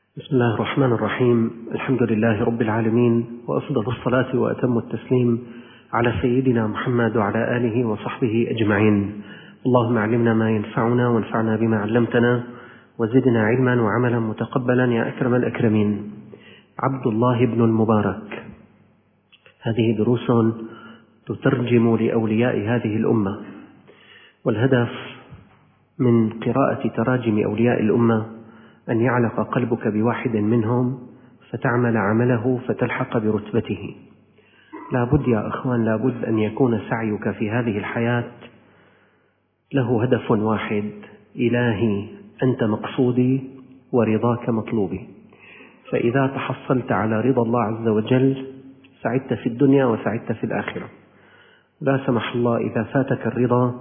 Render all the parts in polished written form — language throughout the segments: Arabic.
بسم الله الرحمن الرحيم. الحمد لله رب العالمين، وأفضل الصلاة وأتم التسليم على سيدنا محمد وعلى آله وصحبه أجمعين. اللهم علمنا ما ينفعنا وانفعنا بما علمتنا وزدنا علما وعملا متقبلا يا أكرم الأكرمين. عبد الله بن المبارك. هذه دروس تترجم لأولياء هذه الأمة، والهدف من قراءة تراجم أولياء الأمة أن يعلق قلبك بواحد منهم فتعمل عمله فتلحق برتبته. لا بد يا أخوان، لا بد أن يكون سعيك في هذه الحياة له هدف واحد: إلهي أنت مقصودي ورضاك مطلوبي. فإذا تحصلت على رضا الله عز وجل سعدت في الدنيا وسعدت في الآخرة. لا سمح الله إذا فاتك الرضا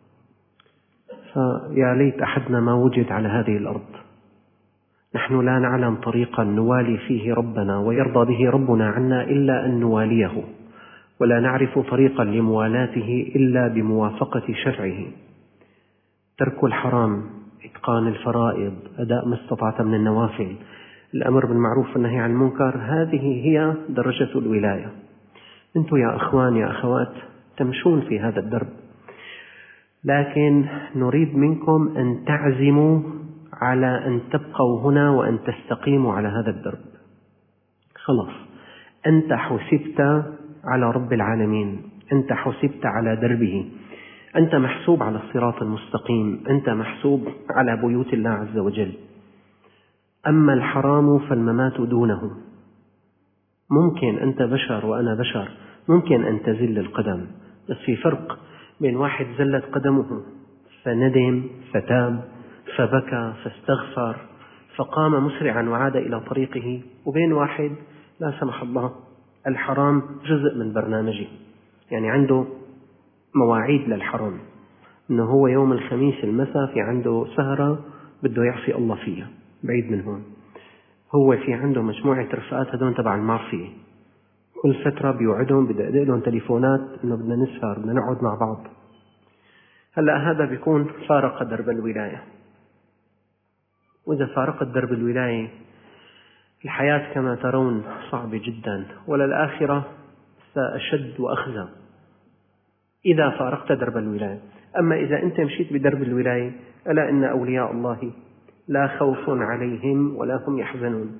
فيا ليت أحدنا ما وجد على هذه الأرض. نحن لا نعلم طريقا نوالي فيه ربنا ويرضى به ربنا عنا إلا أن نواليه، ولا نعرف طريقا لموالاته إلا بموافقة شرعه. ترك الحرام، إتقان الفرائض، أداء ما استطعت من النوافل، الأمر بالمعروف والنهي عن المنكر، هذه هي درجة الولاية. أنتم يا أخوان يا أخوات تمشون في هذا الدرب، لكن نريد منكم أن تعزموا على أن تبقوا هنا وأن تستقيموا على هذا الدرب. خلاص، أنت حسبت على رب العالمين، أنت حسبت على دربه، أنت محسوب على الصراط المستقيم، أنت محسوب على بيوت الله عز وجل. أما الحرام فالممات دونه. ممكن أنت بشر وأنا بشر، ممكن أن تزل القدم، بس في فرق بين واحد زلت قدمه فندم فتاب فبكى فاستغفر فقام مسرعا وعاد إلى طريقه، وبين واحد لا سمح الله الحرام جزء من برنامجه، يعني عنده مواعيد للحرام، إنه هو يوم الخميس المساء في عنده سهرة بده يعصي الله فيها بعيد من هون، هو في عنده مجموعة رفقات هدول تبع المعصية، كل فترة بيوعدهم بدق لهم تليفونات إنه بدنا نسهر بدنا نقعد مع بعض. هلأ هذا بيكون فارق درب الولاية، وإذا فارقت درب الولاية الحياة كما ترون صعبة جدا، وللآخرة سأشد وأخزى إذا فارقت درب الولاية. أما إذا أنت مشيت بدرب الولاية ألا إن أولياء الله لا خوف عليهم ولا هم يحزنون.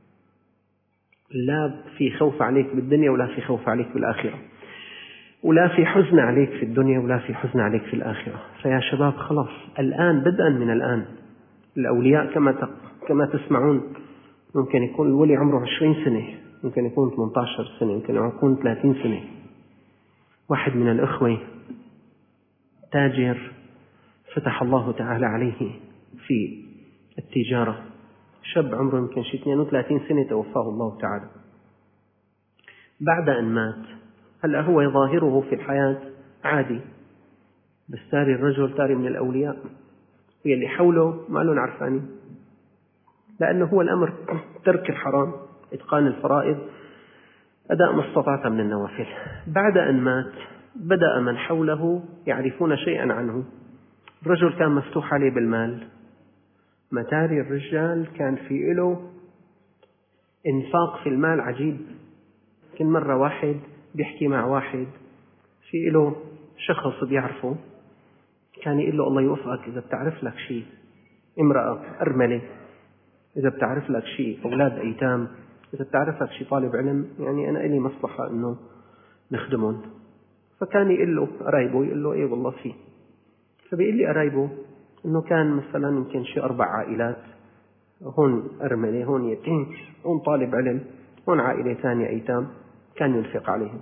لا في خوف عليك بالدنيا ولا في خوف عليك بالآخرة، ولا في حزن عليك في الدنيا ولا في حزن عليك في الآخرة. فيا شباب خلاص الآن، بدءا من الآن، الأولياء كما تسمعون ممكن يكون الولي عمره 20 سنة، ممكن يكون 18 سنة، ممكن يكون 30 سنة. واحد من الأخوة تاجر فتح الله تعالى عليه في التجارة، شاب عمره يمكن 32 سنة توفاه الله تعالى. بعد أن مات هلأ هو ظاهره في الحياة عادي، بس تاري الرجل تاري من الأولياء، واللي حوله ما لهم عرفانين، لأنه هو الأمر ترك الحرام، إتقان الفرائض، أداء ما استطعت من النوافل. بعد أن مات بدأ من حوله يعرفون شيئا عنه. الرجل كان مفتوح عليه بالمال، متاري الرجال كان في له إنفاق في المال عجيب. كل مرة واحد بيحكي مع واحد في له شخص بيعرفه كان يقول له الله يوفقك إذا بتعرف لك شيء امرأة أرملة، إذا بتعرف لك شيء أولاد أيتام، إذا بتعرف لك شيء طالب علم، يعني أنا إلي مصلحة إنه نخدمهم. فكان يقول له قرايبه، يقول له إيه والله فيه. فبيقول لي قرايبه إنه كان مثلا يمكن شيء 4 عائلات، هون أرملة، هون يتيم، هون طالب علم، هون عائلة ثانية أيتام، كان ينفق عليهم.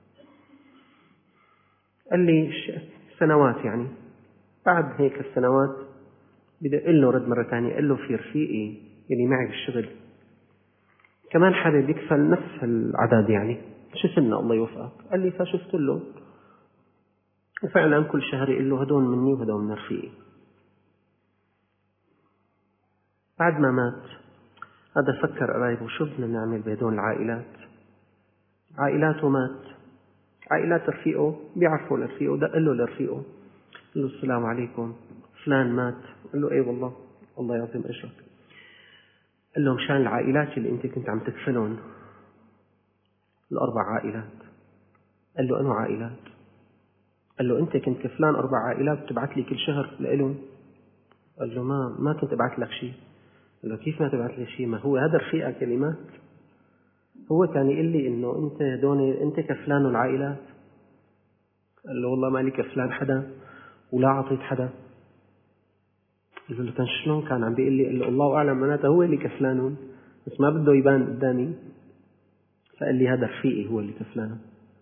قال لي سنوات، يعني بعد هيك السنوات بدأ له رد مرة ثانية، قال له في رفيقي اللي معي بالشغل كمان حابب يكفل نفس العدد، يعني شفنا الله يوفقك. قال لي فشفت له، وفعلا كل شهر يقول له هدول مني وهدول من رفيقي. بعد ما مات هذا فكر قرايبه شو بدنا نعمل بهدول العائلات، عائلاته مات، عائلات رفيقه بيعرفوا لرفيقه، دق له لرفيقه قال له السلام عليكم فلان مات. قال له ايه والله الله يعظم اجرك. قال له مشان العائلات اللي أنت كنت عم تدفنهم، ال4 عائلات. قال له أنو عائلات؟ قال له أنت كنت كفلان 4 عائلات وتبعت لي كل شهر لإلهم. قال له ما كنت أبعت لك شيء. قال له كيف ما تبعت لي شيء؟ ما هو هذا رفيقك كلمات، هو كان يقول لي إنه أنت دوني أنت كفلان العائلات. قال له والله ما لي كفلان حدا ولا عطيت حدا. قال له كان شلون كان عم بيقول لي؟ قال له الله أعلم، معناته هو اللي كفلانهم بس ما بده يبان قدامي. فقال لي هذا رفيقي هو اللي كفلانه.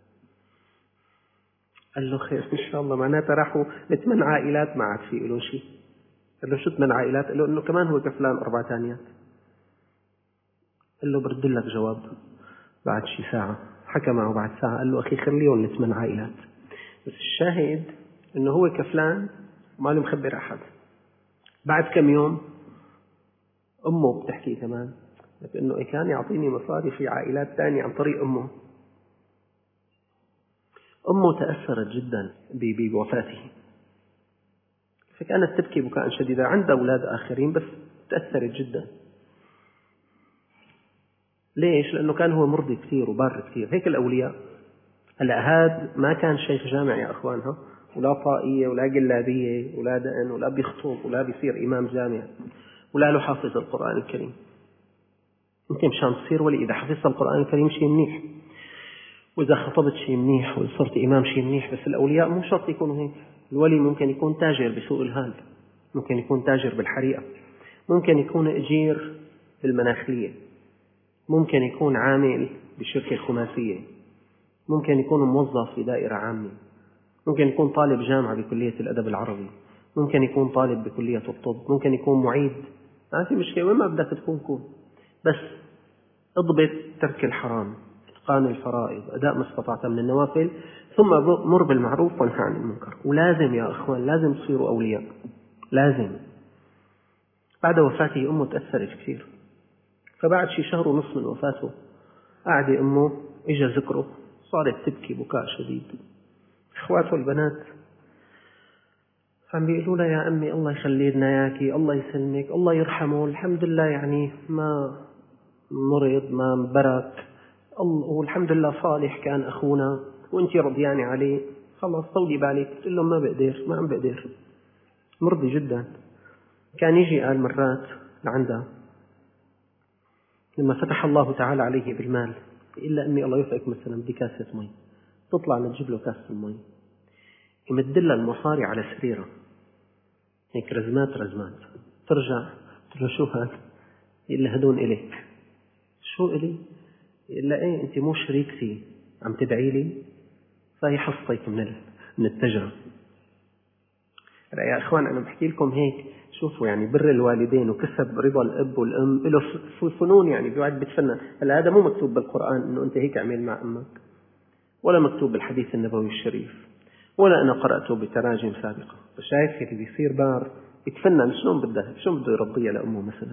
قال له خير إن شاء الله، معناته راحوا 8 عائلات ما عاد في له شيء. قال له شو 8 عائلات؟ قال له إنه كمان هو كفلان 4 ثانيات. قال له برد لك جواب بعد شي ساعة. حكى معه بعد ساعة، قال له أخي خليهم 8 عائلات، بس الشاهد إنه هو كفلان وما له مخبر أحد. بعد كم يوم أمه بتحكي كمان إنه كان يعطيني مصاري في عائلات ثانية عن طريق أمه. أمه تأثرت جدا بوفاته، فكانت تبكي بكاء شديدا. عندها أولاد آخرين بس تأثرت جدا. ليش؟ لأنه كان هو مرضي كثير وبار كثير. هيك الأولياء. هلا هذا ما كان شيخ جامع يا أخوانها، ولا طائية ولا قلابية ولا دقن ولا بيخطب ولا بيصير إمام جامع ولا له حافظ القرآن الكريم. أنت مشان تصير ولي إذا حفظت القرآن الكريم شيء منيح، وإذا خطبت شيء منيح، وإذا صرت إمام شيء منيح. بس الأولياء مو شرط يكونوا هيك. الولي ممكن يكون تاجر بسوق الهال، ممكن يكون تاجر بالحريقة، ممكن يكون أجير بالمناخلية، ممكن يكون عامل بشركة خماسية، ممكن يكون موظف في دائرة عامة، ممكن يكون طالب جامعة بكلية الأدب العربي، ممكن يكون طالب بكلية الطب، ممكن يكون معيد. ما في مشكلة، وين ما بدك تكون كون، بس اضبط ترك الحرام، إتقان الفرائض، أداء ما استطعت من النوافل، ثم مر بالمعروف وانهى عن المنكر. ولازم يا أخوان لازم تصيروا أولياء، لازم. بعد وفاته أمه تأثرت كثير، فبعد شي 1.5 شهر من وفاته قاعدة أمه إجا ذكره، صارت تبكي بكاء شديد. إخواته البنات عم بيقولوا لها يا أمي الله يخلي لنا إياكي، الله يسلمك، الله يرحمه، الحمد لله يعني ما مرض ما برك، والحمد لله صالح كان أخونا وأنت رضياني عليه، خلاص طولي بالك. قلت لهم ما بقدر، ما عم بقدر، مرضي جدا. كان يجي قال مرات لعندها لما فتح الله تعالى عليه بالمال، إلا أمي الله يوفقك مثلا بدي كاسة مي، تطلع لتجيب له كاسة المي، يمدلها المصاري على سريرة هيك رزمات، ترجع تقول له شو هاد؟ يقول لها هدون إليك. شو إلي؟ يقول لها إيه أنت مو شريكتي عم تدعي لي؟ فهي حصتك من التجربة. يا إخوان أنا بحكي لكم هيك، شوفوا يعني بر الوالدين وكسب رضا الأب والأم له فنون، يعني بيقعد بتفنن. هلا هذا مو مكتوب بالقرآن إنه أنت هيك اعمل مع أمك، ولا مكتوب بالحديث النبوي الشريف، ولا أنا قرأته بتراجم سابقة. فشايف اللي بيصير بار يتفنن شلون بده يرضيها لأمه مثلا.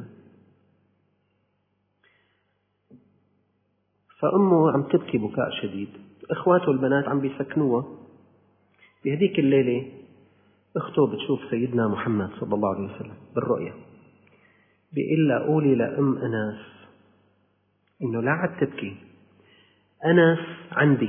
فأمه عم تبكي بكاء شديد، إخواته البنات عم بيسكنوها. بهديك الليلة أخته بتشوف سيدنا محمد صلى الله عليه وسلم بالرؤية، بيقول لها قولي لأم أناس إنه لا عاد تبكي، أنس عندي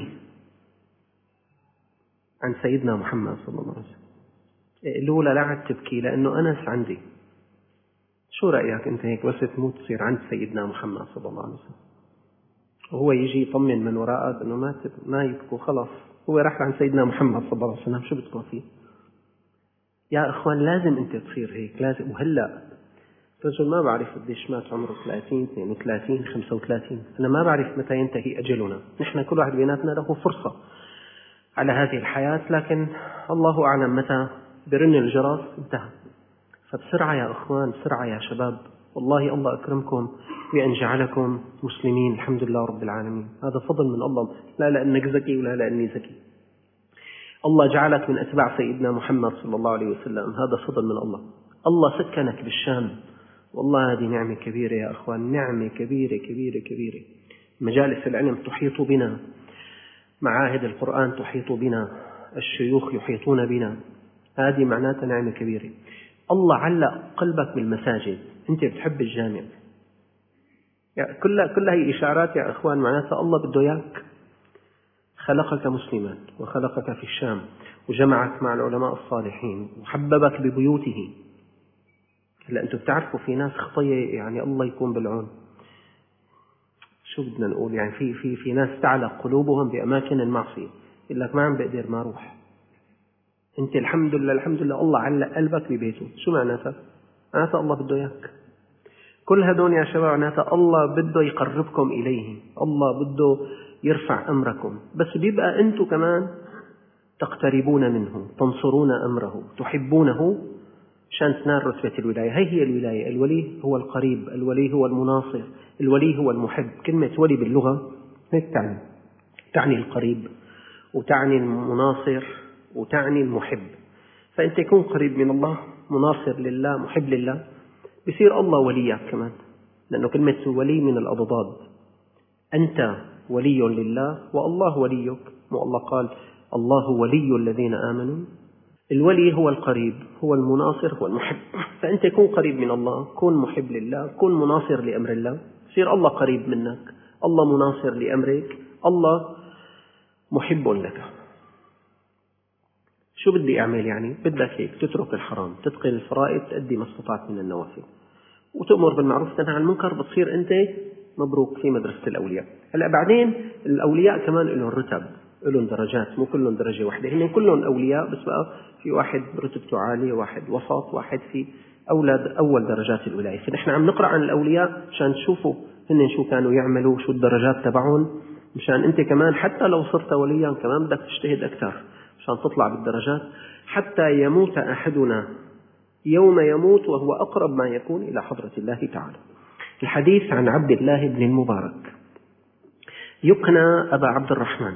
عن سيدنا محمد صلى الله عليه وسلم. قالوا لا عاد تبكي لأنه أنس عندي. شو رأيك أنت هيك بس تموت تصير عند سيدنا محمد صلى الله عليه وسلم، وهو يجي يطمن من وراءك إنه ما يبكوا، خلاص هو راح عند سيدنا محمد صلى الله عليه وسلم، شو بدكم فيه؟ يا إخوان لازم أنت تصير هيك، لازم. وهلأ رجل ما بعرف قديش مات عمره 30 32 35، أنا ما بعرف متى ينتهي أجلنا. نحن كل واحد بيناتنا له فرصة على هذه الحياة، لكن الله أعلم متى برن الجرس انتهى. فبسرعة يا أخوان، بسرعة يا شباب، والله الله أكرمكم بأن جعلكم مسلمين، الحمد لله رب العالمين. هذا فضل من الله، لا لأنك ذكي ولا لأني ذكي. الله جعلك من أتباع سيدنا محمد صلى الله عليه وسلم، هذا فضل من الله. الله سكنك بالشام، والله هذه نعمة كبيرة يا أخوان، نعمة كبيرة كبيرة كبيرة. مجالس العلم تحيط بنا، معاهد القرآن تحيط بنا، الشيوخ يحيطون بنا، هذه معناتها نعمة كبيرة. الله علق قلبك بالمساجد، أنت بتحب الجامع، يعني كل هي إشارات يا إخوان، معناتها الله بده إياك، خلقك مسلما وخلقك في الشام وجمعك مع العلماء الصالحين وحببك ببيوته. هلا أنتم بتعرفوا في ناس خطية، يعني الله يكون بالعون. شو بدنا نقول؟ يعني في ناس تعلق قلوبهم بأماكن المعصية، يقول لك ما عم بقدر ما أروح. أنت الحمد لله الله علق قلبك ببيته. شو معناتها؟ معناتها الله بده إياك. كل هدول يا شباب معناتها الله بده يقربكم إليه، الله بده يرفع أمركم، بس بيبقى أنتم كمان تقتربون منه، تنصرون أمره، تحبونه عشان تنال رتبة الولاية. هي الولاية. الولي هو القريب، الولي هو المناصر، الولي هو المحب. كلمة ولي باللغة هيك تعني القريب وتعني المناصر وتعني المحب. فأنت تكون قريب من الله، مناصر لله، محب لله، بصير الله وليك كمان، لأنه كلمة ولي من الأضداد. أنت ولي لله والله وليك، والله قال الله ولي الذين آمنوا. الولي هو القريب، هو المناصر، هو المحب. فأنت كن قريب من الله، كن محب لله، كن مناصر لأمر الله، يصير الله قريب منك، الله مناصر لأمرك، الله محب لك. شو بدي أعمل يعني؟ بدك هيك تترك الحرام، تتقن الفرائض، تأدي ما استطعت من النوافل، وتأمر بالمعروف وتنهى عن المنكر، بتصير أنت مبروك في مدرسة الأولياء. هلا بعدين الأولياء كمان لهم رتب، لهم درجات، مو كلهم درجة واحدة، هن كلهم أولياء، بس بقى في واحد رتبته عالية، واحد وسط، واحد في أول درجات الولاية. فنحن عم نقرأ عن الأولياء عشان تشوفوا هن شو كانوا يعملوا، شو الدرجات تبعهم، مشان أنت كمان حتى لو صرت وليا كمان بدك تجتهد أكثر عشان تطلع بالدرجات. حتى يموت أحدنا يوم يموت وهو أقرب ما يكون إلى حضرة الله تعالى. الحديث عن عبد الله بن المبارك. يكنى أبا عبد الرحمن.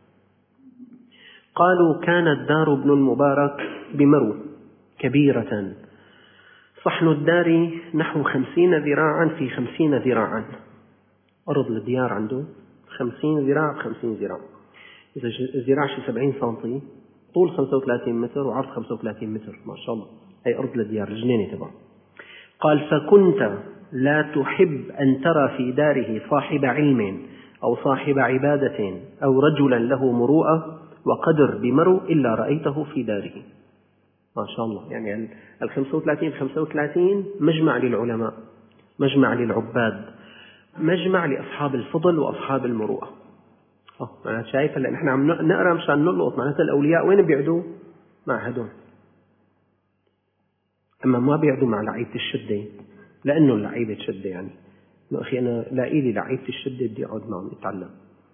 قالوا كانت دار ابن المبارك بمرو كبيرة، صحن الدار نحو 50 ذراعا في 50 ذراعا. أرض الديار عنده 50 ذراع ب50 ذراع، إذا الذراع 70 سنتي، طول 35 متر وعرض 35 متر، ما شاء الله. هي أرض الديار، الجنينة تبعه. قال فكنت لا تحب أن ترى في داره صاحب علم أو صاحب عبادة أو رجلا له مروءة وقدر بمرو إلا رأيته في داره. ما شاء الله. يعني 35 مجمع للعلماء، مجمع للعباد، مجمع لأصحاب الفضل وأصحاب المروءة. أنا شايف هلا نحن عم نقرأ مشان نلقط معناتها الأولياء وين بيعدوا؟ مع هدول. أما ما بيعدوا مع لعيبة الشدة، لأنه لعيبة شدة، يعني أخي أنا لاقي لي لعيبة الشدة بدي أقعد معهم أتعلم.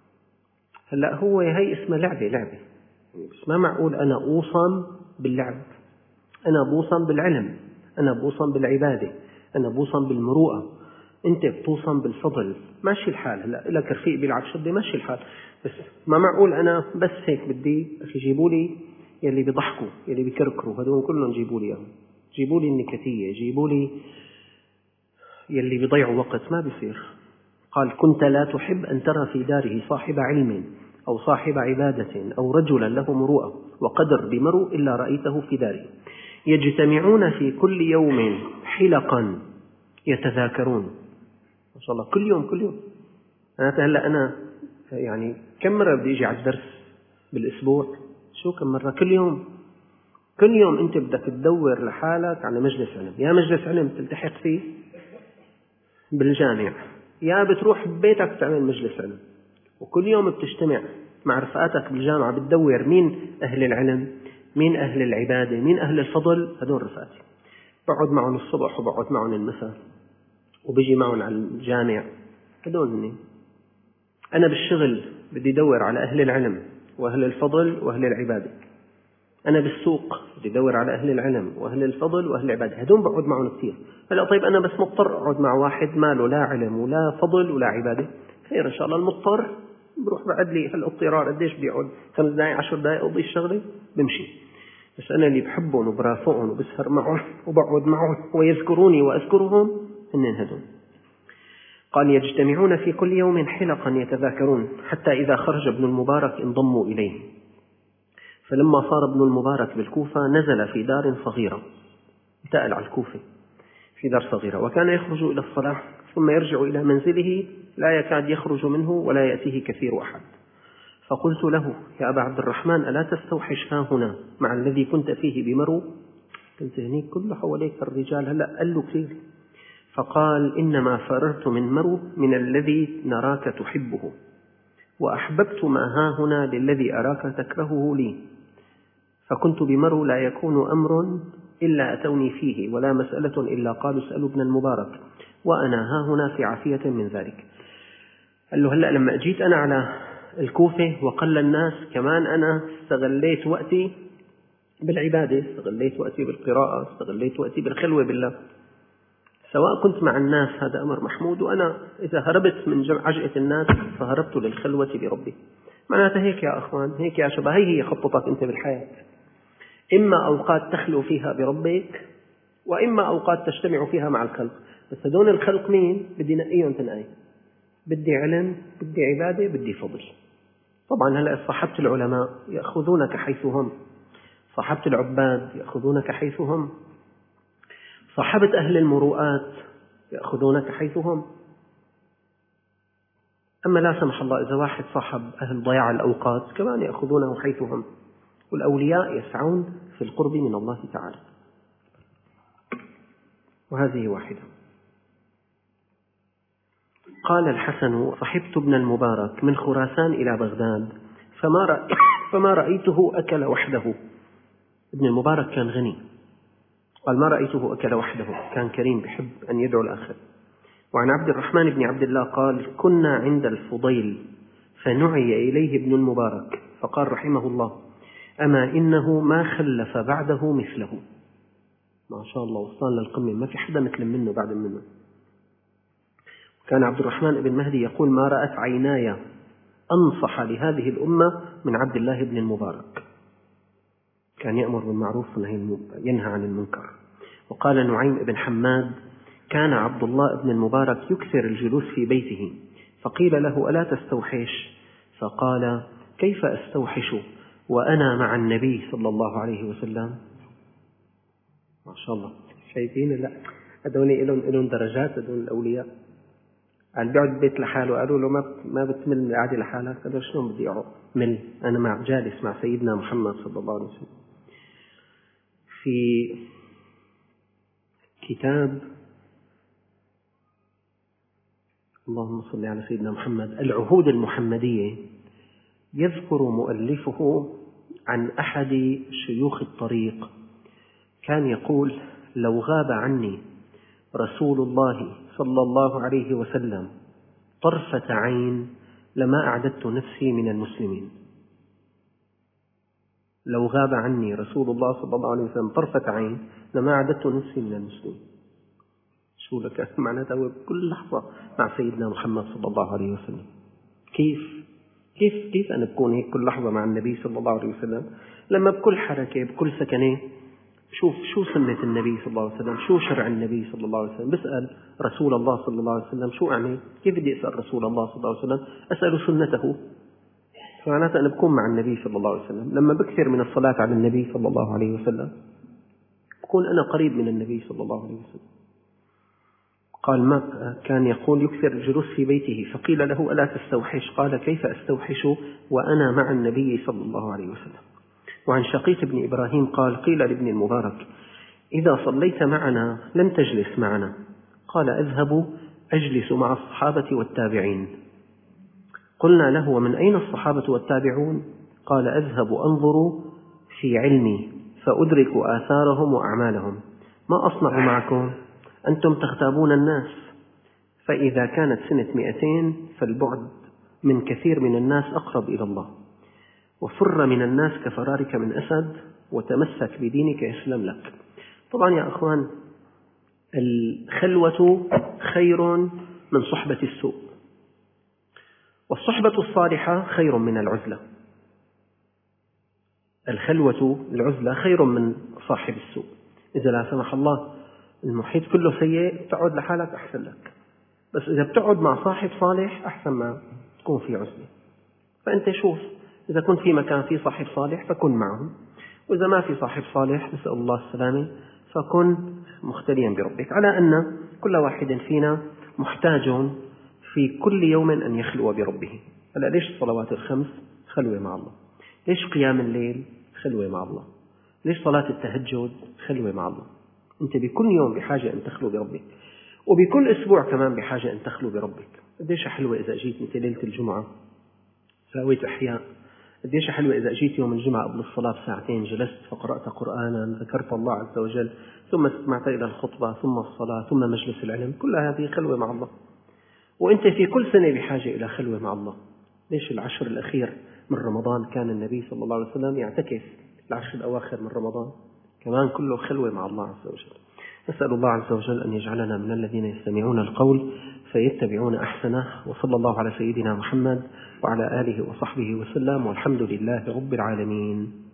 هلا هو هي اسمها لعبة، بس ما معقول أنا أوصم باللعب، أنا بوصم بالعلم، أنا بوصم بالعبادة، أنا بوصم بالمروءة، أنت بتوصم بالفضل. ماشي الحال. هلا لك رفيق بيلعب شدة، ماشي الحال، بس ما معقول أنا بس هيك بدي جيبوا لي يلي بيضحكوا، يلي بيكركروا، هذول كلهم جيبوا لي إياهم، جيبوا لي النكتية، جيبوا لي يلي بيضيعوا وقت، ما بيصير. قال كنت لا تحب أن ترى في داره صاحب علم أو صاحب عبادة أو رجلا له مروءة وقدر بمرو إلا رأيته في داره. يجتمعون في كل يوم حلقا يتذاكرون. ما شاء الله. كل يوم. هلا أنا يعني كم مرة بدي أجي على الدرس بالأسبوع؟ شو كم مرة؟ كل يوم أنت بدك تدور لحالك على مجلس علم، يا مجلس علم تلتحق فيه بالجامع، يا بتروح ببيتك تعمل مجلس علم. وكل يوم بتجتمع مع رفقاتك بالجامعة، بتدور مين أهل العلم، مين أهل العبادة، مين أهل الفضل. هدول رفقاتي، بقعد معهم الصبح وبقعد معهم المساء وبيجي معهم على الجامع. هدول هني. أنا بالشغل بدي أدور على أهل العلم وأهل الفضل وأهل العبادة. أنا بالسوق بدي أدور على أهل العلم وأهل الفضل وأهل العبادة. هدول بقعد معهم كثير. هلا طيب أنا بس مضطر أقعد مع واحد ما له لا علم ولا فضل ولا عبادة، خير إن شاء الله. المضطر بروح بعد لي هالاضطرار قديش بيقعد 5 دقائق 10 دقائق أقضي الشغلة بمشي. بس أنا اللي بحبهم وبرافقهم وبسهر معهم وبقعد معهم ويذكروني وأذكرهم هن هدول. قال يجتمعون في كل يوم حلقا يتذاكرون حتى إذا خرج ابن المبارك انضموا إليه. فلما صار ابن المبارك بالكوفة نزل في دار صغيرة، انتقل على الكوفة، في دار صغيرة، وكان يخرج إلى الصلاة ثم يرجع إلى منزله لا يكاد يخرج منه ولا يأتيه كثير أحد. فقلت له: يا أبا عبد الرحمن، ألا تستوحش ها هنا مع الذي كنت فيه بمرو؟ كنت هناك كله حواليك الرجال، هلأ قال له كثير. فقال: إنما فررت من مرو من الذي نراك تحبه، وأحببت ما ها هنا للذي أراك تكرهه لي، فكنت بمرو لا يكون أمر إلا أتوني فيه، ولا مسألة إلا قالوا اسألوا ابن المبارك، وأنا ها هنا في عافية من ذلك. قال له: هلأ لما أجيت أنا على الكوفة وقل الناس، كمان أنا استغليت وقتي بالعبادة، استغليت وقتي بالقراءة، استغليت وقتي بالخلوة بالله، سواء كنت مع الناس هذا أمر محمود، وأنا إذا هربت من عجقة الناس فهربت للخلوة بربي. معناتها هيك يا أخوان، هيك يا شباب، هي خطتك أنت بالحياة، إما أوقات تخلو فيها بربك، وإما أوقات تجتمع فيها مع الخلق. بس هدول الخلق مين؟ بدي نقيهم تنقي، بدي علم، بدي عبادة، بدي فضل. طبعا هلأ صاحبة العلماء يأخذونك حيث هم، صاحبة العباد يأخذونك حيث هم، صاحبة أهل المروءات يأخذونك حيث هم. أما لا سمح الله إذا واحد صاحب أهل ضياع الأوقات كمان يأخذونه حيث هم. والأولياء يسعون في القرب من الله تعالى، وهذه واحدة. قال الحسن: صحبت ابن المبارك من خراسان إلى بغداد فما رأيته أكل وحده. ابن المبارك كان غني، قال: ما رأيته أكل وحده، كان كريم بحب أن يدعو الآخر. وعن عبد الرحمن بن عبد الله قال: كنا عند الفضيل فنعي إليه ابن المبارك فقال رحمه الله: أما إنه ما خلف بعده مثله. ما شاء الله، وصلنا للقمة، ما في حدا مثل منه بعد منه. كان عبد الرحمن بن مهدي يقول: ما رأت عيناي أنصح لهذه الأمة من عبد الله بن المبارك، كان يأمر بالمعروف وينهى عن المنكر. وقال نعيم بن حماد: كان عبد الله بن المبارك يكثر الجلوس في بيته، فقيل له: ألا تستوحش؟ فقال: كيف أستوحش وأنا مع النبي صلى الله عليه وسلم؟ ما شاء الله، شايفين؟ لا هذول إلهم درجات، هذول الأولياء. قال بيقعد بيت لحاله، قالوا له: ما بتمل من القعدة لحالك؟ قال له: شلون بدي أمل؟ أنا جالس مع سيدنا محمد صلى الله عليه وسلم. في كتاب اللهم صل على سيدنا محمد العهود المحمدية يذكر مؤلفه عن أحد شيوخ الطريق كان يقول: لو غاب عني رسول الله صلى الله عليه وسلم طرفة عين لما أعددت نفسي من المسلمين. لو غاب عني رسول الله صلى الله عليه وسلم طرفة عين لما أعددت نفسي من المسلمين. شو لك معناتها؟ بكل لحظة مع سيدنا محمد صلى الله عليه وسلم. كيف أنا بكون هيك كل لحظة مع النبي صلى الله عليه وسلم؟ لما بكل حركة بكل سكنة شوف شو سنة النبي صلى الله عليه وسلم، شو شرع النبي صلى الله عليه وسلم. بسأل رسول الله صلى الله عليه وسلم شو أعمل؟ كيف بدي أسأل رسول الله صلى الله عليه وسلم؟ أسأل سنته. فمعناتها أنا بكون مع النبي صلى الله عليه وسلم. لما بكثر من الصلاة على النبي صلى الله عليه وسلم بكون أنا قريب من النبي صلى الله عليه وسلم. قال: ما كان يقول يكثر الجلوس في بيته، فقيل له: ألا تستوحش؟ قال: كيف أستوحش وأنا مع النبي صلى الله عليه وسلم. وعن شقيق بن إبراهيم قال: قيل لابن المبارك: إذا صليت معنا لم تجلس معنا. قال: أذهب أجلس مع الصحابة والتابعين. قلنا له: ومن أين الصحابة والتابعون؟ قال: أذهب أنظر في علمي فأدرك آثارهم وأعمالهم. ما أصنع معكم؟ أنتم تغتابون الناس، فإذا كانت سنة 200 فالبعد من كثير من الناس أقرب إلى الله. وفر من الناس كفرارك من أسد، وتمسك بدينك يسلم لك. طبعا يا أخوان، الخلوة خير من صحبة السوء، والصحبة الصالحة خير من العزلة. الخلوة العزلة خير من صاحب السوء. إذا لا سمح الله المحيط كله سيء تقعد لحالك أحسن لك، بس إذا بتقعد مع صاحب صالح أحسن ما تكون في عزلة. فأنت شوف، إذا كنت في مكان فيه صاحب صالح فكن معه، وإذا ما في صاحب صالح نسأل الله السلامة فكن مختليا بربك، على أن كل واحد فينا محتاج في كل يوم أن يخلو بربه. هلا ليش الصلوات الخمس خلوة مع الله؟ ليش قيام الليل خلوة مع الله؟ ليش صلاة التهجد خلوة مع الله؟ أنت بكل يوم بحاجة أن تخلو بربك، وبكل أسبوع كمان بحاجة أن تخلو بربك. قديش حلوة إذا جيت مثل ليلة الجمعة سويت إحياء، قديش حلوة إذا جيت يوم الجمعة قبل الصلاة بساعتين جلست فقرأت قرآنا، ذكرت الله عز وجل، ثم استمعت إلى الخطبة، ثم الصلاة، ثم مجلس العلم. كل هذه خلوة مع الله، وأنت في كل سنة بحاجة إلى خلوة مع الله. ليش العشر الأخير من رمضان كان النبي صلى الله عليه وسلم يعتكف العشر الأواخر من رمضان كمان كله خلوة مع الله عز وجل. نسأل الله عز وجل أن يجعلنا من الذين يستمعون القول فيتبعون أحسنه، وصلى الله على سيدنا محمد وعلى آله وصحبه وسلم، والحمد لله رب العالمين.